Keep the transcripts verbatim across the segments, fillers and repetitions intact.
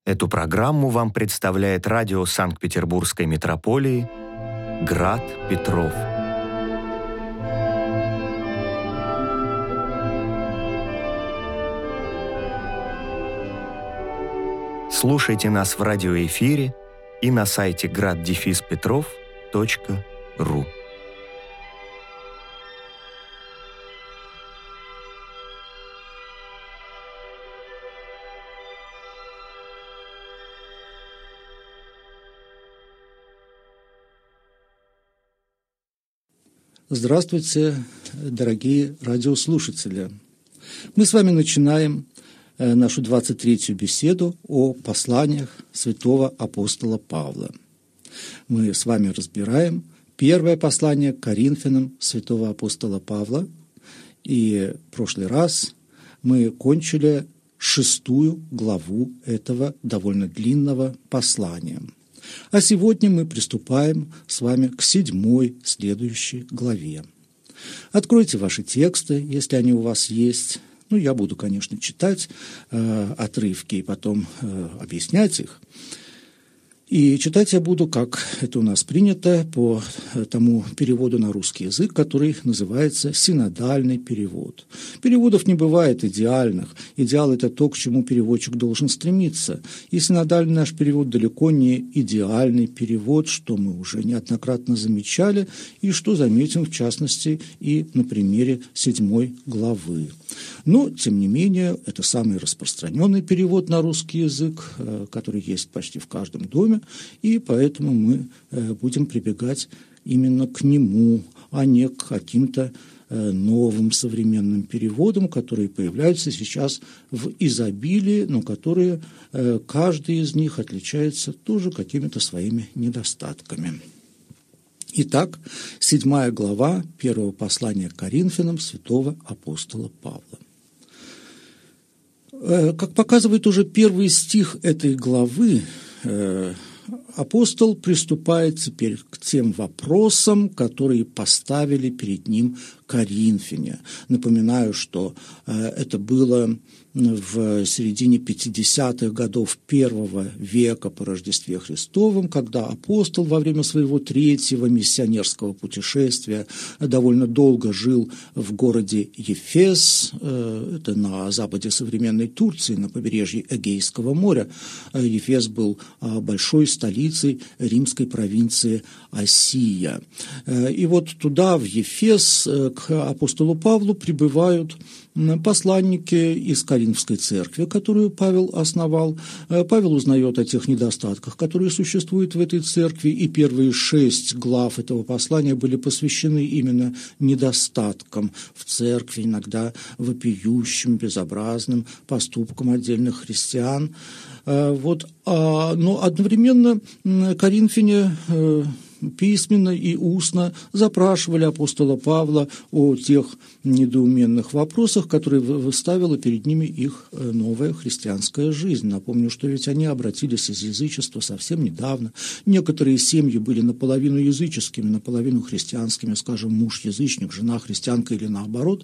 Эту программу вам представляет радио Санкт-Петербургской метрополии «Град Петров». Слушайте нас в радиоэфире и на сайте град петров точка ру. Здравствуйте, дорогие радиослушатели! Мы с вами начинаем нашу двадцать третью беседу о посланиях святого апостола Павла. Мы с вами разбираем первое послание к Коринфянам святого апостола Павла, и в прошлый раз мы кончили шестую главу этого довольно длинного послания. А сегодня мы приступаем с вами к седьмой следующей главе. Откройте ваши тексты, если они у вас есть. Ну, я буду, конечно, читать э, отрывки и потом э, объяснять их. И читать я буду, как это у нас принято, по тому переводу на русский язык, который называется синодальный перевод. Переводов не бывает идеальных. Идеал – это то, к чему переводчик должен стремиться. И синодальный наш перевод далеко не идеальный перевод, что мы уже неоднократно замечали, и что заметим, в частности, и на примере седьмой главы. Но, тем не менее, это самый распространенный перевод на русский язык, который есть почти в каждом доме, и поэтому мы будем прибегать именно к нему, а не к каким-то новым современным переводам, которые появляются сейчас в изобилии, но которые, каждый из них отличается тоже какими-то своими недостатками. Итак, седьмая глава первого послания к Коринфянам святого апостола Павла. Как показывает уже первый стих этой главы, апостол приступает теперь к тем вопросам, которые поставили перед ним коринфяне. Напоминаю, что это было в середине пятидесятых годов первого века по Рождестве Христовом, когда апостол во время своего третьего миссионерского путешествия довольно долго жил в городе Ефес, это на западе современной Турции, на побережье Эгейского моря. Ефес был большой столицей римской провинции Асия. И вот туда, в Ефес, к апостолу Павлу прибывают посланники из Коринфской церкви, которую Павел основал. Павел узнает о тех недостатках, которые существуют в этой церкви, и первые шесть глав этого послания были посвящены именно недостаткам в церкви, иногда вопиющим, безобразным поступкам отдельных христиан. Вот, но одновременно коринфяне письменно и устно запрашивали апостола Павла о тех недоуменных вопросах, которые выставила перед ними их новая христианская жизнь. Напомню, что ведь они обратились из язычества совсем недавно. Некоторые семьи были наполовину языческими, наполовину христианскими, скажем, муж язычник, жена христианка или наоборот.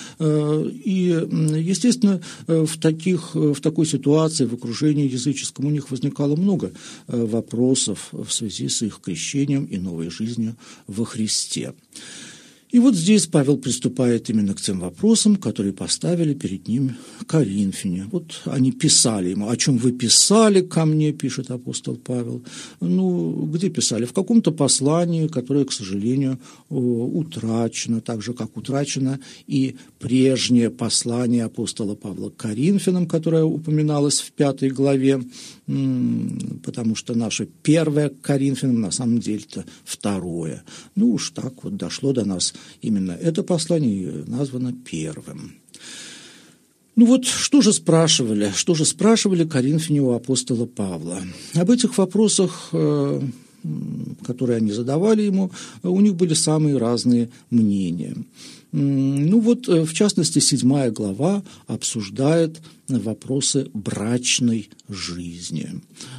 И, естественно, в, таких, в такой ситуации, в окружении языческом у них возникало много вопросов в связи с их крещением и новой жизнью во Христе. И вот здесь Павел приступает именно к тем вопросам, которые поставили перед ним коринфяне. Вот они писали ему: «О чем вы писали ко мне?» – пишет апостол Павел. Ну, где писали? В каком-то послании, которое, к сожалению, утрачено, так же, как утрачено и прежнее послание апостола Павла к коринфянам, которое упоминалось в пятой главе, потому что наше первое к коринфянам на самом деле-то второе. Ну уж так вот дошло до нас именно это послание названо первым. Ну вот, что же спрашивали? Что же спрашивали коринфяне у апостола Павла? Об этих вопросах, которые они задавали ему, у них были самые разные мнения. Ну вот, в частности, седьмая глава обсуждает вопросы брачной жизни.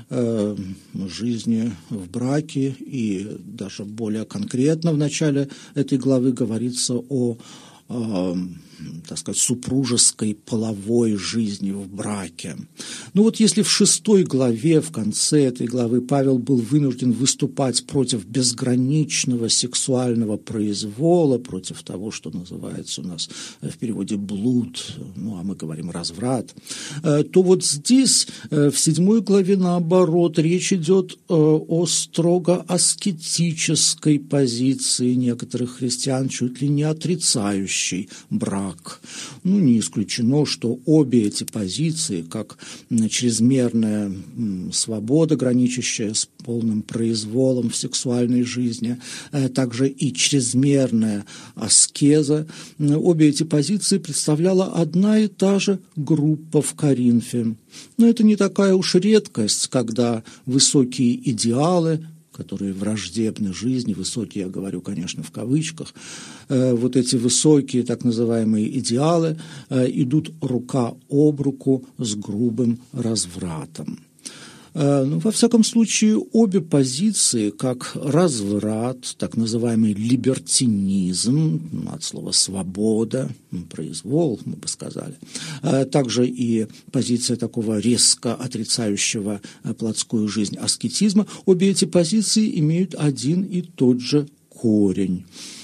Жизни в браке, и даже более конкретно в начале этой главы говорится о так сказать, супружеской половой жизни в браке. Ну вот если в шестой главе, в конце этой главы, Павел был вынужден выступать против безграничного сексуального произвола, против того, что называется у нас в переводе блуд, ну а мы говорим разврат, то вот здесь, в седьмой главе, наоборот, речь идет о строго аскетической позиции некоторых христиан, чуть ли не отрицающей брак. Ну, не исключено, что обе эти позиции, как чрезмерная свобода, граничащая с полным произволом в сексуальной жизни, также и чрезмерная аскеза, обе эти позиции представляла одна и та же группа в Коринфе. Но это не такая уж редкость, когда высокие идеалы, которые враждебны жизни, высокие, я говорю, конечно, в кавычках, э, вот эти высокие так называемые идеалы э, идут рука об руку с грубым развратом. Э, ну, во всяком случае, обе позиции, как разврат, так называемый либертинизм, от слова «свобода», произвол, мы бы сказали, э, также и позиция такого резко отрицающего э, плотскую жизнь аскетизма, обе эти позиции имеют один и тот же корень.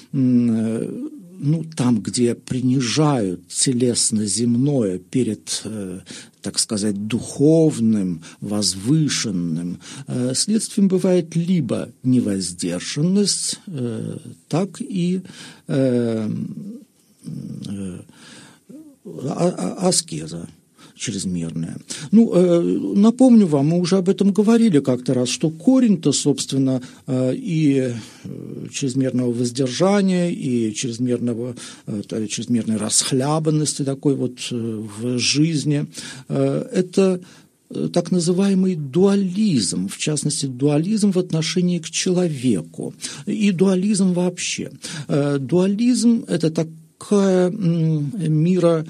Э, ну, там, где принижают телесно-земное перед, э, так сказать, духовным, возвышенным, э, следствием бывает либо невоздержанность, э, так и э, э, а, аскеза чрезмерная. Ну, э, напомню вам, мы уже об этом говорили как-то раз, что корень-то, собственно, э, и чрезмерного воздержания, и чрезмерного, э, чрезмерной расхлябанности такой вот э, в жизни, э, это так называемый дуализм, в частности, дуализм в отношении к человеку, и дуализм вообще. Э, дуализм – это такая м, мира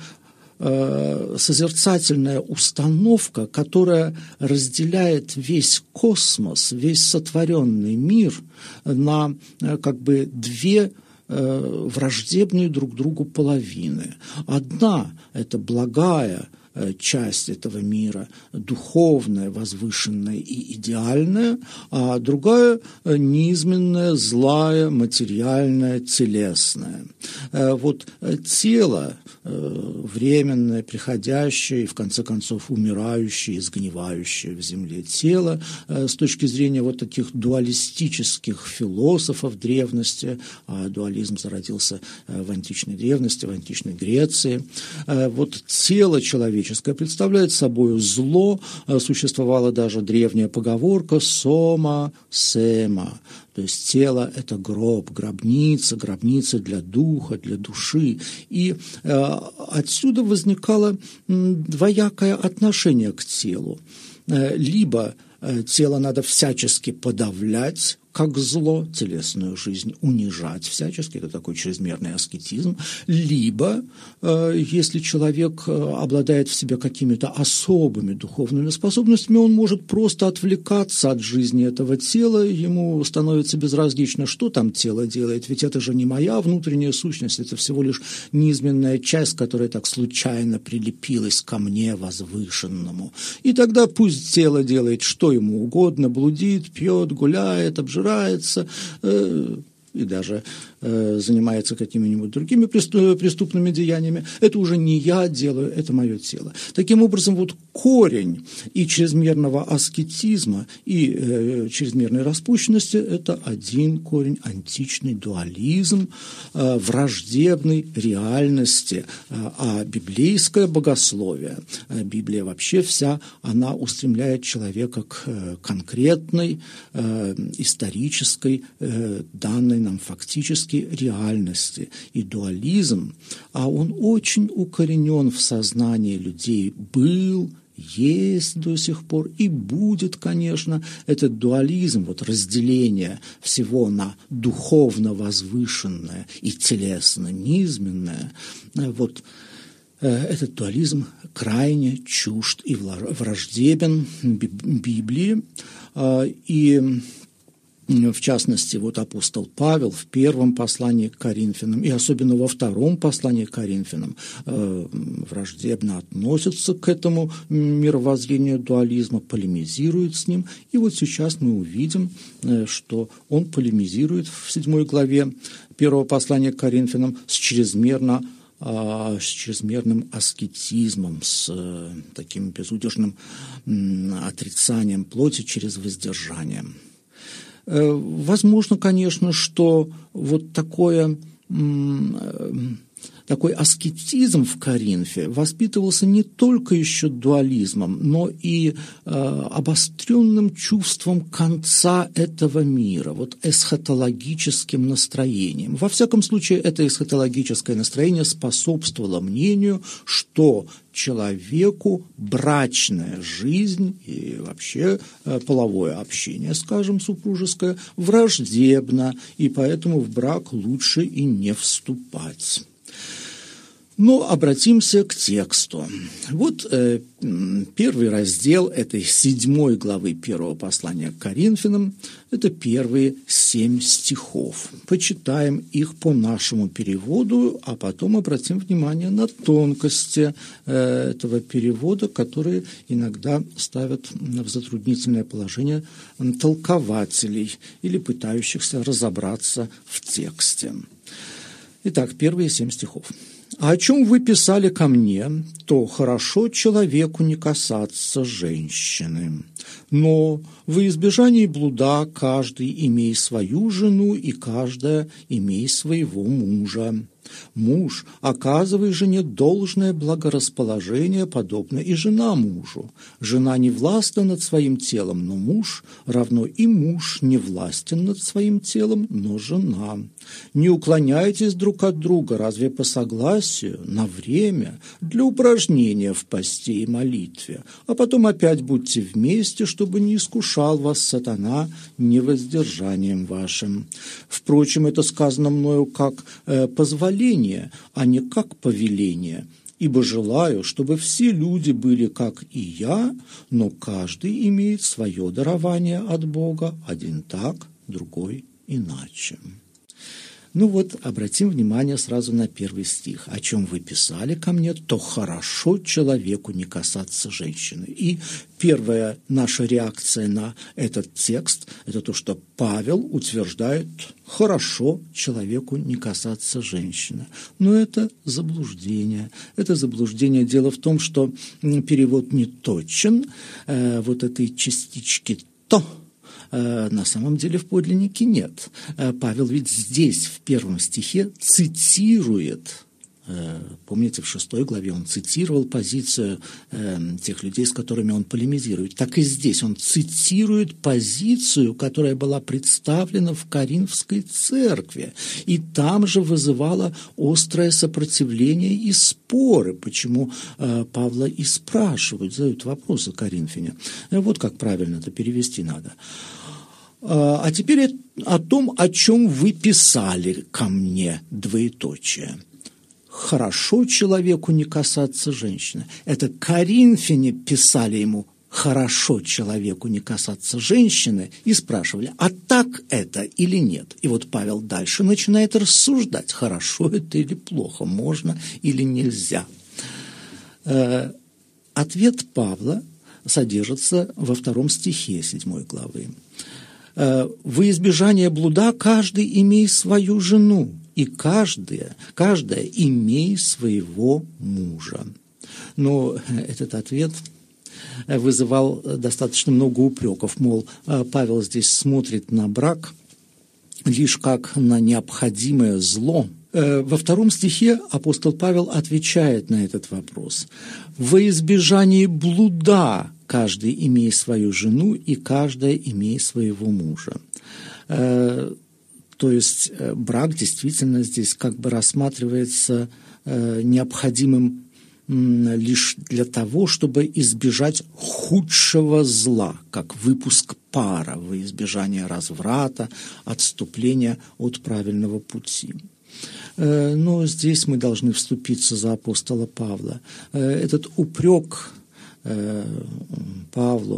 созерцательная установка, которая разделяет весь космос, весь сотворенный мир на как бы две враждебные друг другу половины. Одна – это благая часть этого мира, духовная, возвышенная и идеальная, а другая – низменная, злая, материальная, телесная. Вот тело, временное, приходящее и, в конце концов, умирающее, изгнивающее в земле тело, с точки зрения вот таких дуалистических философов древности, а дуализм зародился в античной древности, в античной Греции, вот тело человеческое представляет собой зло, существовала даже древняя поговорка «сома сема», то есть тело – это гроб, гробница, гробница для духа, для души. И э, отсюда возникало м, двоякое отношение к телу. Э, либо э, тело надо всячески подавлять, как зло, телесную жизнь унижать всячески, это такой чрезмерный аскетизм, либо, э, если человек обладает в себе какими-то особыми духовными способностями, он может просто отвлекаться от жизни этого тела, ему становится безразлично, что там тело делает, ведь это же не моя внутренняя сущность, это всего лишь низменная часть, которая так случайно прилепилась ко мне возвышенному. И тогда пусть тело делает что ему угодно, блудит, пьет, гуляет, обжирается, э, и даже э, занимается какими-нибудь другими преступными деяниями, это уже не я делаю, это мое тело. Таким образом, вот корень и чрезмерного аскетизма, и э, чрезмерной распущенности – это один корень, античный дуализм, э, враждебный реальности, э, а библейское богословие, э, Библия вообще вся, она устремляет человека к э, конкретной, э, исторической, э, данной нам фактически реальности. И дуализм, а он очень укоренен в сознании людей, был, есть до сих пор и будет, конечно, этот дуализм, вот разделение всего на духовно возвышенное и телесно низменное, вот этот дуализм крайне чужд и враждебен Библии, и В частности, вот апостол Павел в первом послании к Коринфянам и особенно во втором послании к Коринфянам э, враждебно относится к этому мировоззрению дуализма, полемизирует с ним. И вот сейчас мы увидим, э, что он полемизирует в седьмой главе первого послания к Коринфянам с чрезмерно с чрезмерным аскетизмом, с э, таким безудержным э, отрицанием плоти через воздержание. Э, возможно, конечно, что вот такое, э, такой аскетизм в Коринфе воспитывался не только еще дуализмом, но и э, обостренным чувством конца этого мира, вот эсхатологическим настроением. Во всяком случае, это эсхатологическое настроение способствовало мнению, что человеку брачная жизнь и вообще э, половое общение, скажем, супружеское, враждебно, и поэтому в брак лучше и не вступать. Но обратимся к тексту. Вот э, первый раздел этой седьмой главы первого послания к Коринфянам – это первые семь стихов. Почитаем их по нашему переводу, а потом обратим внимание на тонкости э, этого перевода, которые иногда ставят в затруднительное положение толкователей или пытающихся разобраться в тексте. Итак, первые семь стихов. «А о чем вы писали ко мне, то хорошо человеку не касаться женщины. Но во избежании блуда каждый имей свою жену, и каждая имей своего мужа. Муж, оказывай жене должное благорасположение, подобно и жена мужу. Жена не властна над своим телом, но муж, равно и муж не властен над своим телом, но жена. Не уклоняйтесь друг от друга, разве по согласию, на время, для упражнения в посте и молитве, а потом опять будьте вместе, чтобы не искушал вас сатана невоздержанием вашим. Впрочем, это сказано мною как э, позволение, а не как повеление. Ибо желаю, чтобы все люди были, как и я, но каждый имеет свое дарование от Бога, один так, другой иначе». Ну вот, обратим внимание сразу на первый стих. «О чем вы писали ко мне, то хорошо человеку не касаться женщины». И первая наша реакция на этот текст – это то, что Павел утверждает: хорошо человеку не касаться женщины. Но это заблуждение. Это заблуждение. Дело в том, что перевод не точен. Э, вот этой частички «то» на самом деле в подлиннике нет. Павел ведь здесь, в первом стихе, цитирует, помните, в шестой главе он цитировал позицию тех людей, с которыми он полемизирует. Так и здесь он цитирует позицию, которая была представлена в Коринфской церкви. И там же вызывала острое сопротивление и споры, почему Павла и спрашивают, задают вопросы коринфяне. Вот как правильно это перевести надо. А теперь о том, о чем вы писали ко мне, двоеточие. Хорошо человеку не касаться женщины. Это коринфяне писали ему: хорошо человеку не касаться женщины, и спрашивали, а так это или нет? И вот Павел дальше начинает рассуждать, хорошо это или плохо, можно или нельзя. Ответ Павла содержится во втором стихе седьмой главы. «Во избежание блуда каждый имей свою жену, и каждая, каждая имей своего мужа». Но этот ответ вызывал достаточно много упреков, мол, Павел здесь смотрит на брак лишь как на необходимое зло. Во втором стихе апостол Павел отвечает на этот вопрос. «Во избежание блуда каждый имей свою жену, и каждая имей своего мужа». То есть брак действительно здесь как бы рассматривается необходимым лишь для того, чтобы избежать худшего зла, как выпуск пара, во избежание разврата, отступления от правильного пути. Но здесь мы должны вступиться за апостола Павла. Этот упрек Павлу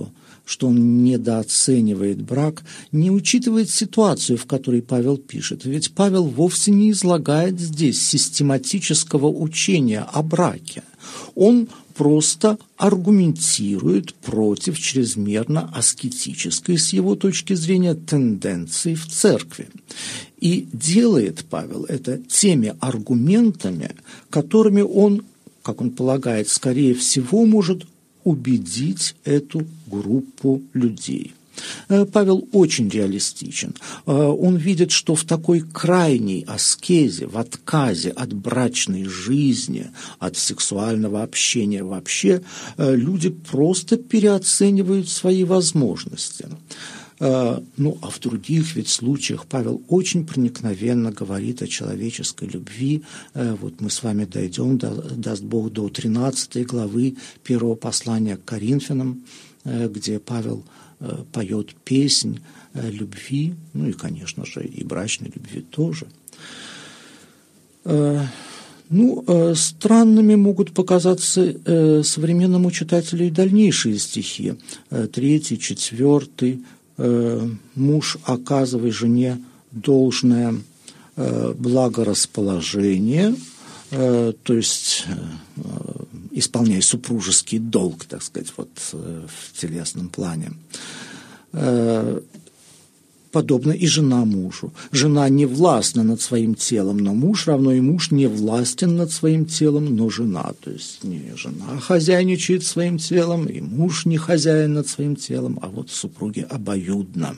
что он недооценивает брак, не учитывает ситуацию, в которой Павел пишет. Ведь Павел вовсе не излагает здесь систематического учения о браке. Он просто аргументирует против чрезмерно аскетической, с его точки зрения, тенденции в церкви. И делает Павел это теми аргументами, которыми он, как он полагает, скорее всего может убедить эту группу людей. Павел очень реалистичен. Он видит, что в такой крайней аскезе, в отказе от брачной жизни, от сексуального общения вообще, люди просто переоценивают свои возможности. Ну, а в других ведь случаях Павел очень проникновенно говорит о человеческой любви. Вот мы с вами дойдем, даст Бог, до тринадцатой главы первого послания к Коринфянам, где Павел поет песнь любви, ну и, конечно же, и брачной любви тоже. Ну, странными могут показаться современному читателю и дальнейшие стихи. Третий, четвертый. Муж, оказывай жене должное благорасположение, то есть исполняй супружеский долг, так сказать, вот в телесном плане. Подобно и жена мужу. Жена не властна над своим телом, но муж, равно и муж не властен над своим телом, но жена. То есть не жена хозяйничает своим телом, и муж не хозяин над своим телом, а вот супруги обоюдно.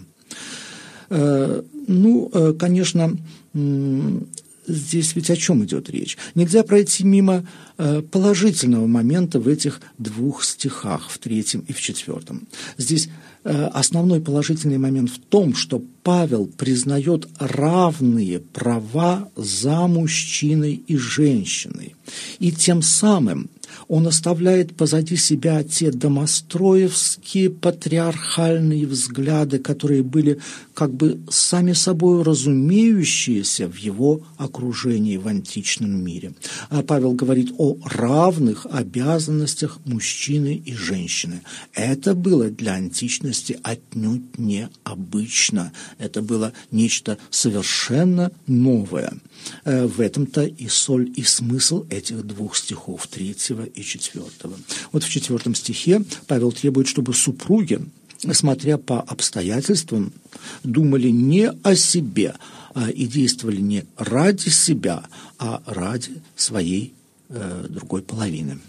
Ну, конечно, здесь ведь о чем идет речь? Нельзя пройти мимо положительного момента в этих двух стихах, в третьем и в четвертом. Здесь основной положительный момент в том, что Павел признает равные права за мужчиной и женщиной. И тем самым он оставляет позади себя те домостроевские патриархальные взгляды, которые были как бы сами собой разумеющиеся в его окружении в античном мире. А Павел говорит о равных обязанностях мужчины и женщины. Это было для античности отнюдь необычно. Это было нечто совершенно новое. В этом-то и соль, и смысл этих двух стихов, третьего и четвертого. Вот в четвертом стихе Павел требует, чтобы супруги, смотря по обстоятельствам, думали не о себе и действовали не ради себя, а ради своей э, другой половины.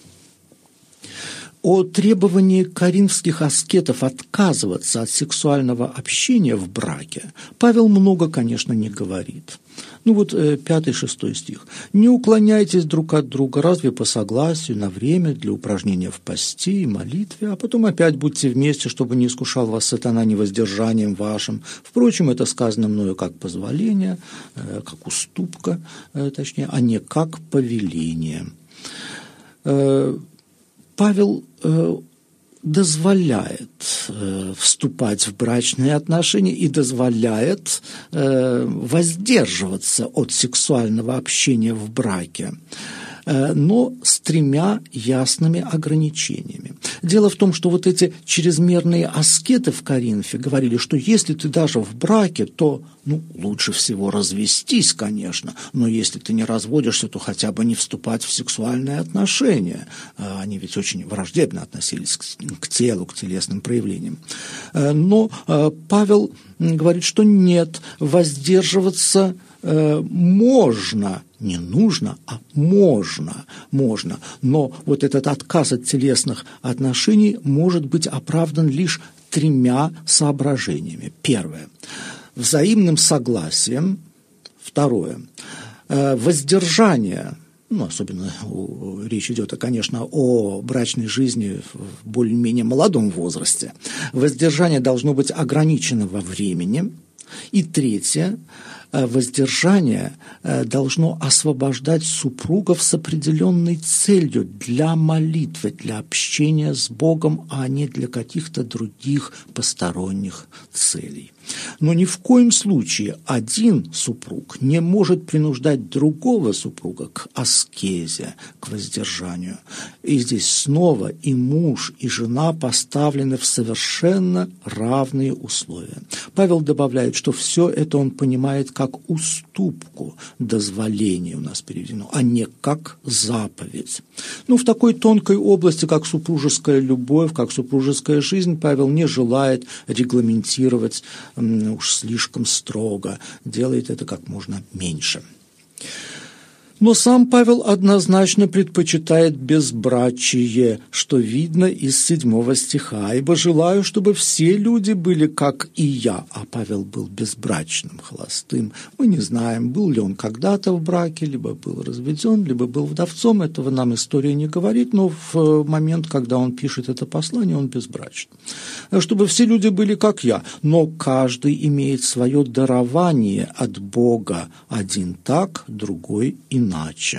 О требовании коринфских аскетов отказываться от сексуального общения в браке Павел много, конечно, не говорит. Ну вот пятый, шестой стих. «Не уклоняйтесь друг от друга, разве по согласию, на время для упражнения в посте и молитве, а потом опять будьте вместе, чтобы не искушал вас сатана невоздержанием вашим. Впрочем, это сказано мною как позволение, как уступка, точнее, а не как повеление». Павел дозволяет э, вступать в брачные отношения и дозволяет э, воздерживаться от сексуального общения в браке, э, но с тремя ясными ограничениями. Дело в том, что вот эти чрезмерные аскеты в Коринфе говорили, что если ты даже в браке, то ну, лучше всего развестись, конечно, но если ты не разводишься, то хотя бы не вступать в сексуальные отношения. Они ведь очень враждебно относились к телу, к телесным проявлениям. Но Павел говорит, что нет, воздерживаться можно, не нужно, а можно, можно. Но вот этот отказ от телесных отношений может быть оправдан лишь тремя соображениями. Первое – взаимным согласием. Второе – воздержание, ну, особенно речь идет, конечно, о брачной жизни в более-менее молодом возрасте. Воздержание должно быть ограничено во времени. И третье – воздержание должно освобождать супругов с определенной целью для молитвы, для общения с Богом, а не для каких-то других посторонних целей. Но ни в коем случае один супруг не может принуждать другого супруга к аскезе, к воздержанию. И здесь снова и муж, и жена поставлены в совершенно равные условия. Павел добавляет, что все это он понимает как уступку, дозволение у нас переведено, а не как заповедь. Ну, в такой тонкой области, как супружеская любовь, как супружеская жизнь, Павел не желает регламентировать уж слишком строго, делает это как можно меньше. Но сам Павел однозначно предпочитает безбрачие, что видно из седьмого стиха. «Ибо желаю, чтобы все люди были, как и я». А Павел был безбрачным, холостым. Мы не знаем, был ли он когда-то в браке, либо был разведен, либо был вдовцом. Этого нам история не говорит, но в момент, когда он пишет это послание, он безбрачен. «Чтобы все люди были, как я, но каждый имеет свое дарование от Бога, один так, другой иначе». Иначе.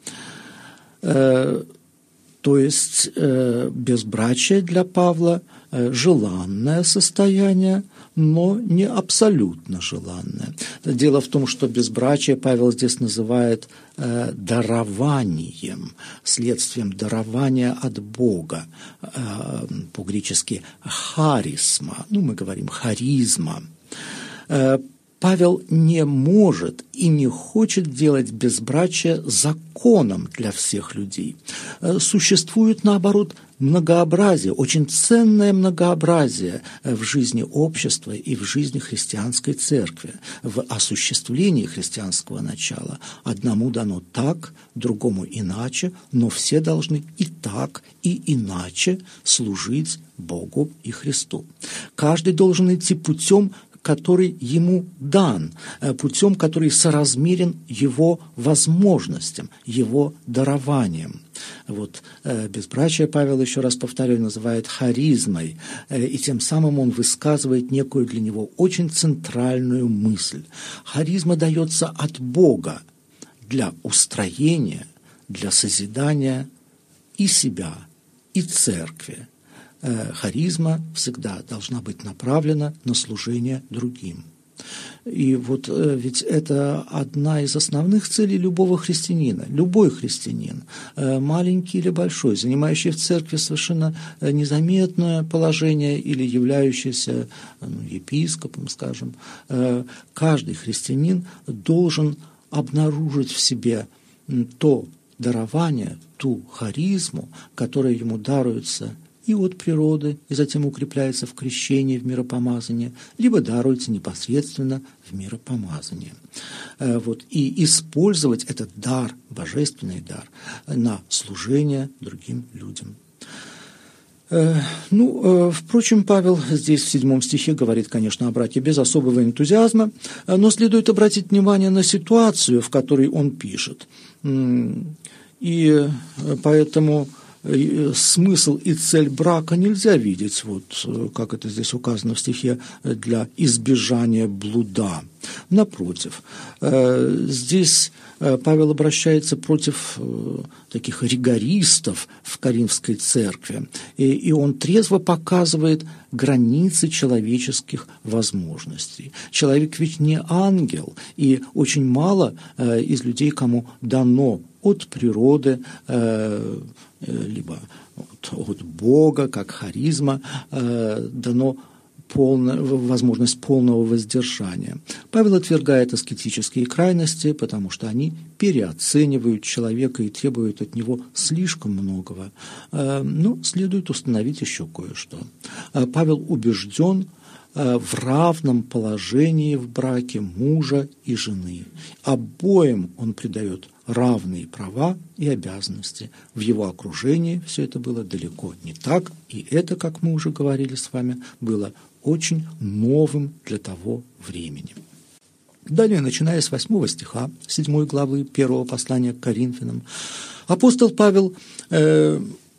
Э, то есть э, безбрачие для Павла э, желанное состояние, но не абсолютно желанное. Дело в том, что безбрачие Павел здесь называет э, дарованием, следствием дарования от Бога, э, по-гречески харисма, ну мы говорим харизма. Э, Павел не может и не хочет делать безбрачие законом для всех людей. Существует, наоборот, многообразие, очень ценное многообразие в жизни общества и в жизни христианской церкви, в осуществлении христианского начала. Одному дано так, другому иначе, но все должны и так, и иначе служить Богу и Христу. Каждый должен идти путем, который ему дан, путем, который соразмерен его возможностям, его дарованием. Вот, безбрачие Павел, еще раз повторяю, называет харизмой, и тем самым он высказывает некую для него очень центральную мысль. Харизма дается от Бога для устроения, для созидания и себя, и церкви. Харизма всегда должна быть направлена на служение другим. И вот ведь это одна из основных целей любого христианина. Любой христианин, маленький или большой, занимающий в церкви совершенно незаметное положение или являющийся ну, епископом, скажем, каждый христианин должен обнаружить в себе то дарование, ту харизму, которая ему даруется и от природы, и затем укрепляется в крещении, в миропомазании, либо даруется непосредственно в миропомазании. Вот. И использовать этот дар, божественный дар, на служение другим людям. Ну, впрочем, Павел здесь в седьмом стихе говорит, конечно, о браке без особого энтузиазма, но следует обратить внимание на ситуацию, в которой он пишет. И поэтому смысл и цель брака нельзя видеть, вот как это здесь указано в стихе, для избежания блуда. Напротив, здесь Павел обращается против таких ригористов в Коринфской церкви, и он трезво показывает границы человеческих возможностей. Человек ведь не ангел, и очень мало из людей, кому дано от природы, либо от Бога, как харизма, дано полная, возможность полного воздержания. Павел отвергает аскетические крайности, потому что они переоценивают человека и требуют от него слишком многого. Но следует установить еще кое-что. Павел убежден в равном положении в браке мужа и жены. Обоим он придает равные права и обязанности. В его окружении все это было далеко не так, и это, как мы уже говорили с вами, было очень новым для того времени. Далее, начиная с восьмого стиха седьмой главы первого послания к Коринфянам, апостол Павел э,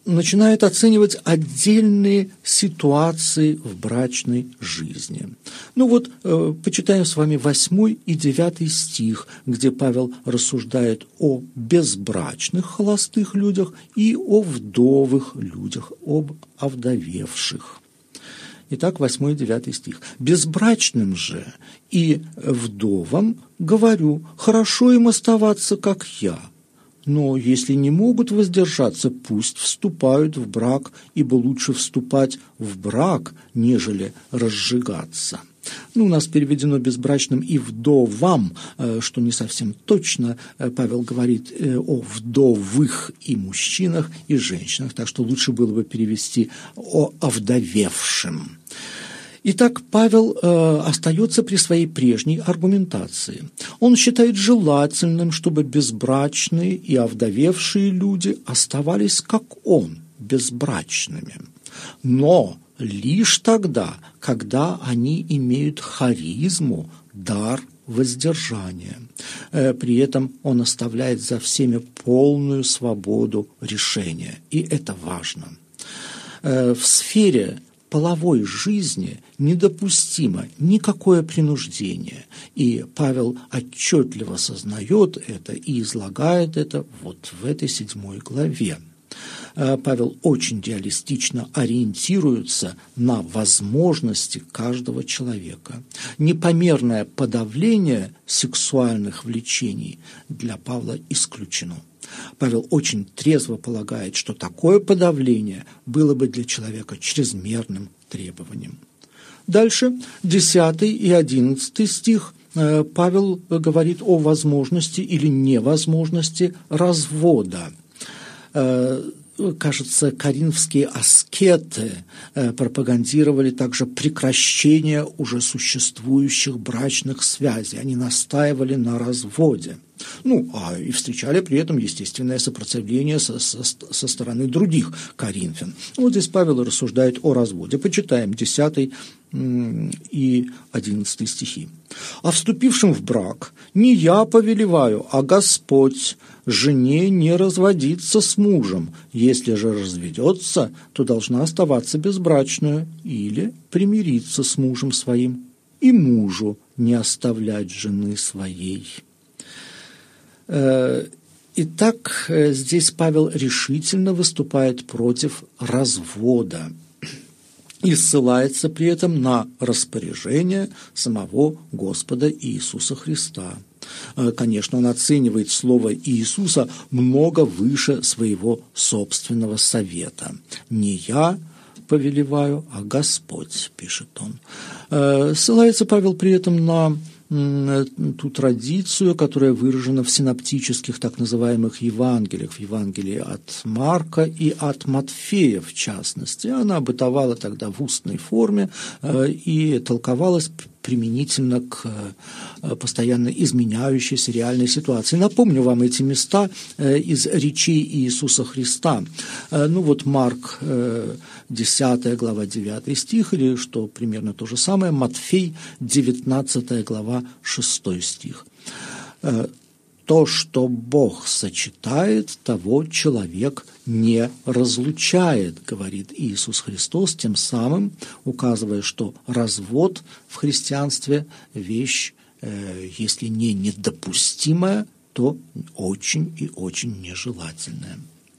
начинает оценивать отдельные ситуации в брачной жизни. Ну вот, э, почитаем с вами восьмой и девятый стих, где Павел рассуждает о безбрачных холостых людях и о вдовых людях, об овдовевших. Итак, восьмой и девятый стих. «Безбрачным же и вдовам говорю, хорошо им оставаться, как я. Но если не могут воздержаться, пусть вступают в брак, ибо лучше вступать в брак, нежели разжигаться». Ну, у нас переведено безбрачным и вдовам, что не совсем точно. Павел говорит о вдовых и мужчинах, и женщинах, так что лучше было бы перевести о овдовевшем. Итак, Павел э, остается при своей прежней аргументации. Он считает желательным, чтобы безбрачные и овдовевшие люди оставались, как он, безбрачными. Но лишь тогда, когда они имеют харизму, дар воздержания. Э, при этом он оставляет за всеми полную свободу решения. И это важно. Э, в сфере половой жизни недопустимо никакое принуждение, и Павел отчетливо сознает это и излагает это вот в этой седьмой главе. Павел очень реалистично ориентируется на возможности каждого человека. Непомерное подавление сексуальных влечений для Павла исключено. Павел очень трезво полагает, что такое подавление было бы для человека чрезмерным требованием. Дальше, десятый и одиннадцатый стих, Павел говорит о возможности или невозможности развода. Кажется, коринфские аскеты пропагандировали также прекращение уже существующих брачных связей. Они настаивали на разводе. Ну, а и встречали при этом естественное сопротивление со, со, со стороны других коринфян. Вот здесь Павел рассуждает о разводе. Почитаем десятый и одиннадцатый стихи. «А вступившим в брак не я повелеваю, а Господь жене не разводиться с мужем. Если же разведется, то должна оставаться безбрачную или примириться с мужем своим, и мужу не оставлять жены своей». Итак, здесь Павел решительно выступает против развода и ссылается при этом на распоряжение самого Господа Иисуса Христа. Конечно, он оценивает слово Иисуса много выше своего собственного совета. «Не я повелеваю, а Господь», пишет он. Ссылается Павел при этом на ту традицию, которая выражена в синоптических так называемых Евангелиях, в Евангелии от Марка и от Матфея в частности. Она бытовала тогда в устной форме и толковалась применительно к постоянно изменяющейся реальной ситуации. Напомню вам эти места из речей Иисуса Христа. Ну вот Марк, десятая глава, девятый стих, или что примерно то же самое, Матфей, девятнадцатая глава, шестой стих. «То, что Бог сочетает, того человек не разлучает», говорит Иисус Христос, тем самым указывая, что развод в христианстве вещь, э, если не недопустимая, то очень и очень нежелательная.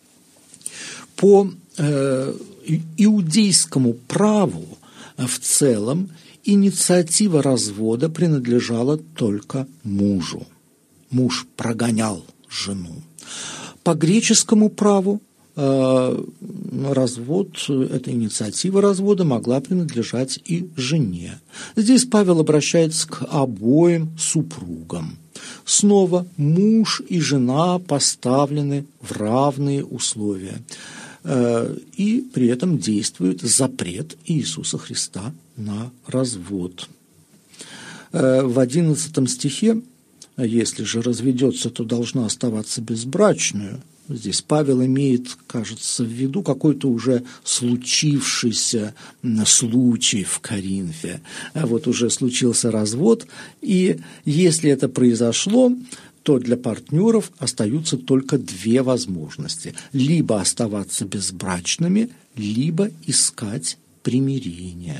По э, иудейскому праву в целом инициатива развода принадлежала только мужу. Муж прогонял жену. По греческому праву э, развод, эта инициатива развода могла принадлежать и жене. Здесь Павел обращается к обоим супругам. Снова муж и жена поставлены в равные условия. Э, и при этом действует запрет Иисуса Христа на развод. Э, в одиннадцатом стихе: «Если же разведется, то должна оставаться безбрачную». Здесь Павел имеет, кажется, в виду какой-то уже случившийся случай в Коринфе. Вот уже случился развод, и если это произошло, то для партнеров остаются только две возможности: либо оставаться безбрачными, либо искать примирение.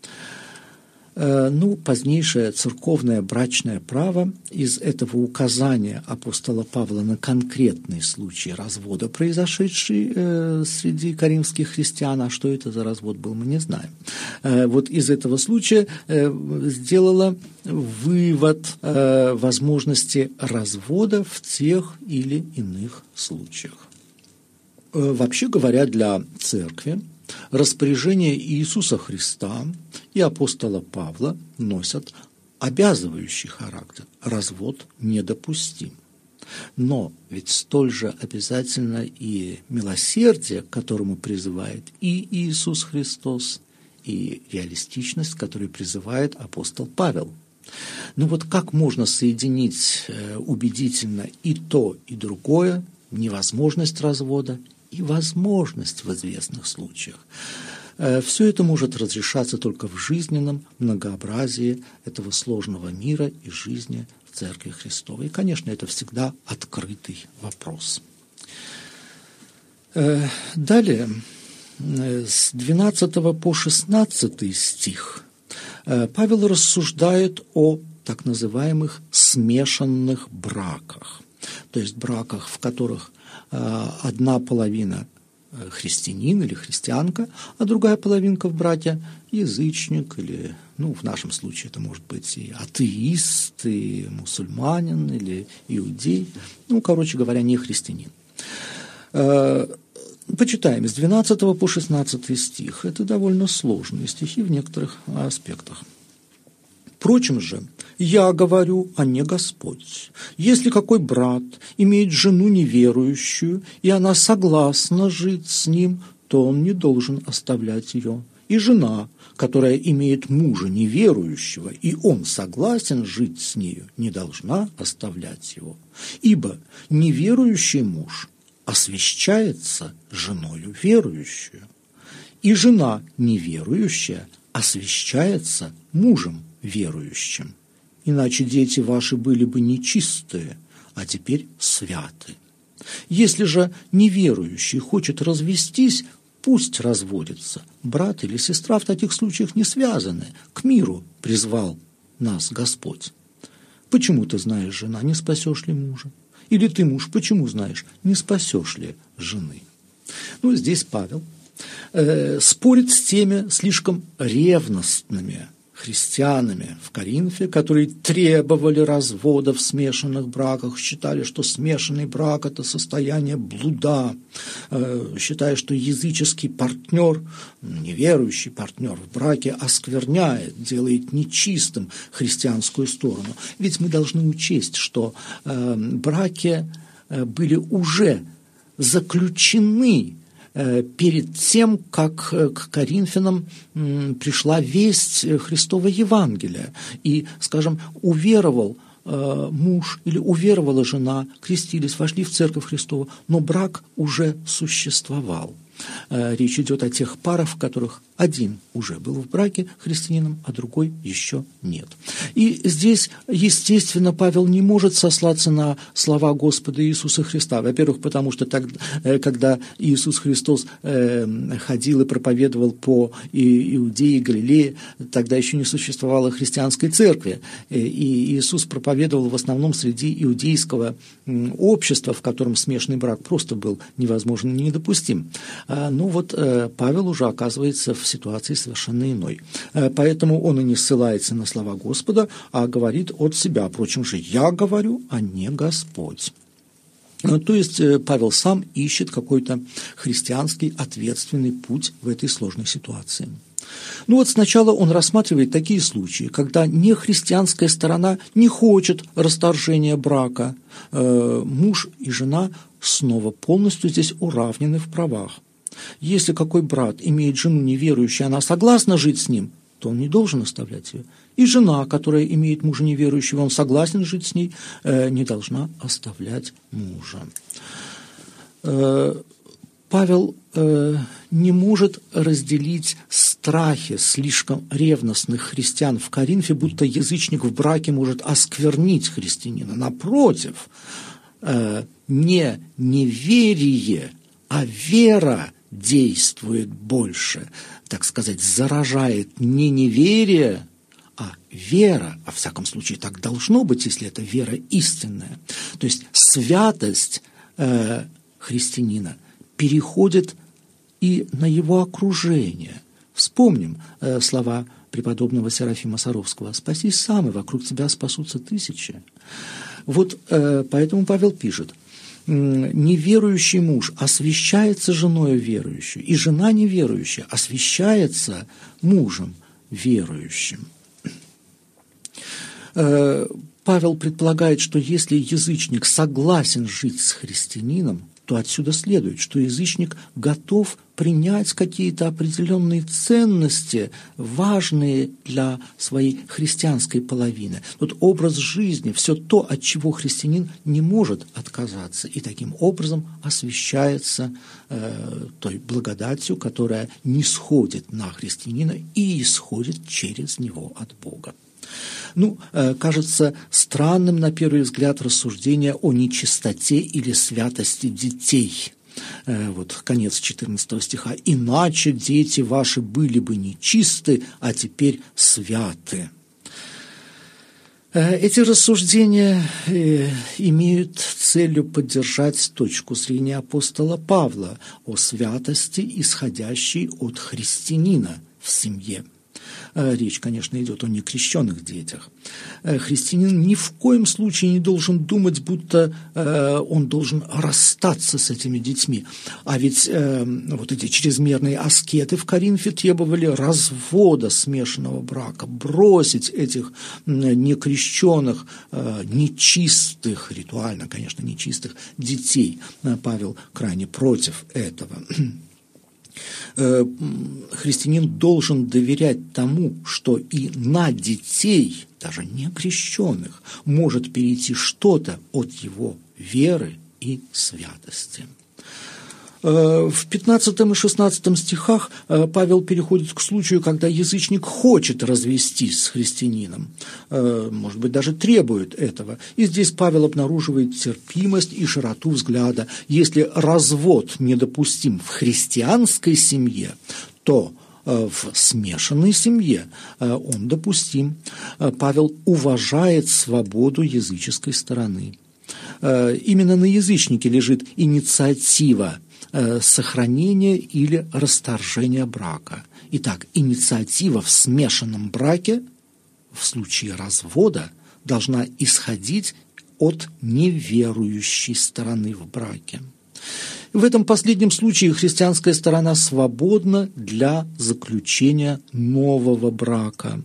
Ну, позднейшее церковное брачное право из этого указания апостола Павла на конкретный случай развода, произошедший э, среди коринфских христиан, а что это за развод был, мы не знаем. Э, вот из этого случая э, сделала вывод э, возможности развода в тех или иных случаях. Э, вообще говоря, для церкви распоряжения Иисуса Христа и апостола Павла носят обязывающий характер. Развод недопустим. Но ведь столь же обязательно и милосердие, к которому призывает и Иисус Христос, и реалистичность, к которой призывает апостол Павел. Ну вот как можно соединить убедительно и то, и другое, невозможность развода и возможность в известных случаях? Все это может разрешаться только в жизненном многообразии этого сложного мира и жизни в Церкви Христовой. И, конечно, это всегда открытый вопрос. Далее, с двенадцатого по шестнадцатый стих Павел рассуждает о так называемых смешанных браках, то есть браках, в которых одна половина христианин или христианка, а другая половинка в браке язычник или, ну, в нашем случае это может быть и атеист, и мусульманин, или иудей, ну, короче говоря, не христианин. Почитаем с двенадцатого по шестнадцатый стих. Это довольно сложные стихи в некоторых аспектах. «Впрочем же, я говорю, а не Господь. Если какой брат имеет жену неверующую, и она согласна жить с ним, то он не должен оставлять ее. И жена, которая имеет мужа неверующего, и он согласен жить с нею, не должна оставлять его. Ибо неверующий муж освящается женою верующую, и жена неверующая освящается мужем верующим. Иначе дети ваши были бы нечистые, а теперь святы. Если же неверующий хочет развестись, пусть разводится. Брат или сестра в таких случаях не связаны. К миру призвал нас Господь. Почему ты знаешь, жена, не спасешь ли мужа? Или ты, муж, почему знаешь, не спасешь ли жены? Ну, здесь Павел э, спорит с теми слишком ревностными христианами в Коринфе, которые требовали развода в смешанных браках, считали, что смешанный брак – это состояние блуда, э, считая, что языческий партнер, неверующий партнер в браке оскверняет, делает нечистым христианскую сторону. Ведь мы должны учесть, что э, браки э, были уже заключены перед тем, как к Коринфянам пришла весть Христова Евангелия, и, скажем, уверовал муж или уверовала жена, крестились, вошли в Церковь Христову, но брак уже существовал. Речь идет о тех парах, в которых один уже был в браке христианином, а другой еще нет. И здесь, естественно, Павел не может сослаться на слова Господа Иисуса Христа. Во-первых, потому что тогда, когда Иисус Христос ходил и проповедовал по Иудее и Галилее, тогда еще не существовало христианской церкви. И Иисус проповедовал в основном среди иудейского общества, в котором смешанный брак просто был невозможен и недопустим. Ну вот Павел уже оказывается в ситуации совершенно иной. Поэтому он и не ссылается на слова Господа, а говорит от себя. Впрочем же, я говорю, а не Господь. То есть Павел сам ищет какой-то христианский ответственный путь в этой сложной ситуации. Ну вот сначала он рассматривает такие случаи, когда нехристианская сторона не хочет расторжения брака. Муж и жена снова полностью здесь уравнены в правах. Если какой брат имеет жену неверующую, она согласна жить с ним, то он не должен оставлять ее. И жена, которая имеет мужа неверующего, он согласен жить с ней, не должна оставлять мужа. Павел не может разделить страхе слишком ревностных христиан в Коринфе, будто язычник в браке может осквернить христианина. Напротив, не неверие, а вера действует больше, так сказать, заражает не неверие, а вера, во всяком случае так должно быть, если это вера истинная. То есть святость э, христианина переходит и на его окружение. Вспомним э, слова преподобного Серафима Саровского: «Спасись сам, и вокруг тебя спасутся тысячи». Вот э, поэтому Павел пишет: неверующий муж освящается женою верующей, и жена неверующая освящается мужем верующим. Павел предполагает, что если язычник согласен жить с христианином, то отсюда следует, что язычник готов принять какие-то определенные ценности, важные для своей христианской половины. Тот образ жизни, все то, от чего христианин не может отказаться, и таким образом освящается э, той благодатью, которая нисходит на христианина и исходит через него от Бога. Ну, кажется странным на первый взгляд рассуждение о нечистоте или святости детей. Вот конец четырнадцатого стиха. «Иначе дети ваши были бы нечисты, а теперь святы». Эти рассуждения имеют целью поддержать точку зрения апостола Павла о святости, исходящей от христианина в семье. Речь, конечно, идет о некрещенных детях. Христианин ни в коем случае не должен думать, будто он должен расстаться с этими детьми. А ведь вот эти чрезмерные аскеты в Коринфе требовали развода смешанного брака, бросить этих некрещенных, нечистых, ритуально, конечно, нечистых детей. Павел крайне против этого. Христианин должен доверять тому, что и на детей, даже не крещенных, может перейти что-то от его веры и святости. В пятнадцатом и шестнадцатом стихах Павел переходит к случаю, когда язычник хочет развестись с христианином, может быть, даже требует этого. И здесь Павел обнаруживает терпимость и широту взгляда. Если развод недопустим в христианской семье, то в смешанной семье он допустим. Павел уважает свободу языческой стороны. Именно на язычнике лежит инициатива сохранения или расторжения брака. Итак, инициатива в смешанном браке в случае развода должна исходить от неверующей стороны в браке. В этом последнем случае христианская сторона свободна для заключения нового брака.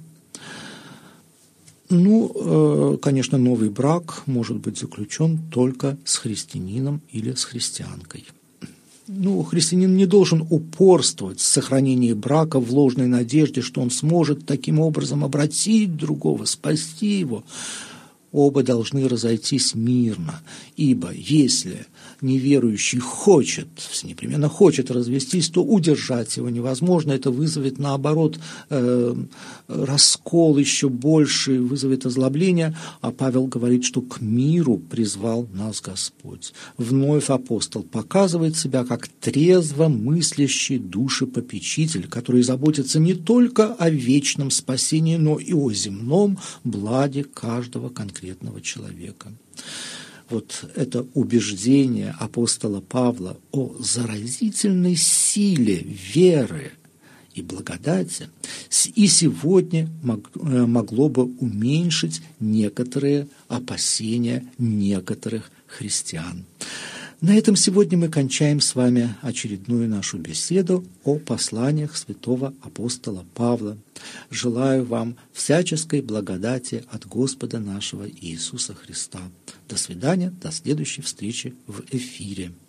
Ну, конечно, новый брак может быть заключен только с христианином или с христианкой. Ну, христианин не должен упорствовать в сохранении брака в ложной надежде, что он сможет таким образом обратить другого, спасти его. Оба должны разойтись мирно, ибо если неверующий хочет, непременно хочет развестись, то удержать его невозможно. Это вызовет, наоборот, э, раскол еще больше, вызовет озлобление. А Павел говорит, что к миру призвал нас Господь. Вновь апостол показывает себя как трезво мыслящий душепопечитель, который заботится не только о вечном спасении, но и о земном благе каждого конкретного человека. Вот это убеждение апостола Павла о заразительной силе веры и благодати и сегодня могло бы уменьшить некоторые опасения некоторых христиан. На этом сегодня мы кончаем с вами очередную нашу беседу о посланиях святого апостола Павла. Желаю вам всяческой благодати от Господа нашего Иисуса Христа. До свидания, до следующей встречи в эфире.